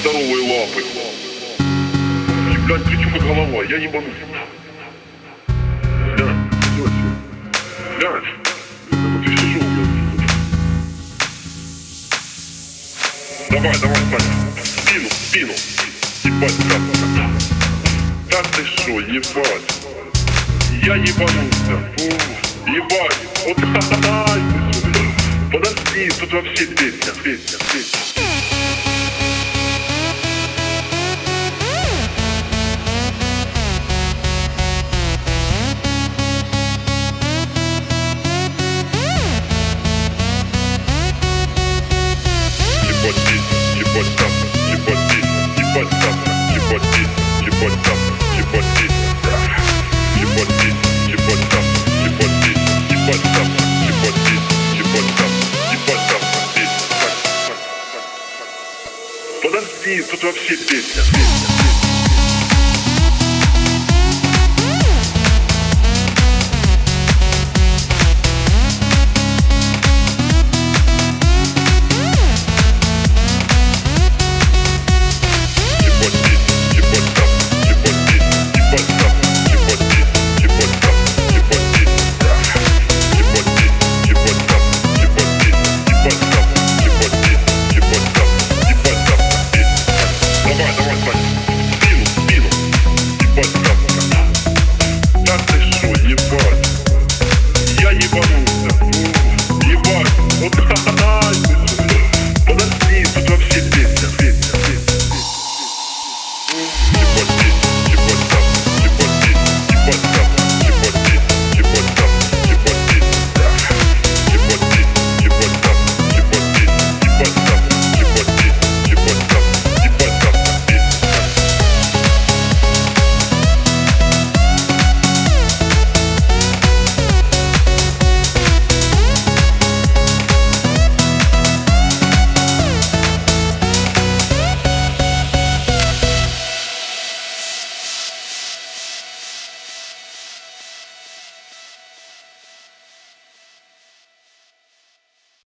здоровые лапы. Блядь, ты чё как голова, я ебанулся. Глянь, всё. Глянь, вот ты сижу, блядь. Давай, Саня, спину. Ебать, как. Да ты шо, ебать. Я ебанулся, фу, ебать. Вот ай, ты шо, блядь. Подожди, тут вообще песня. Ебать там, подожди, тут вообще песня.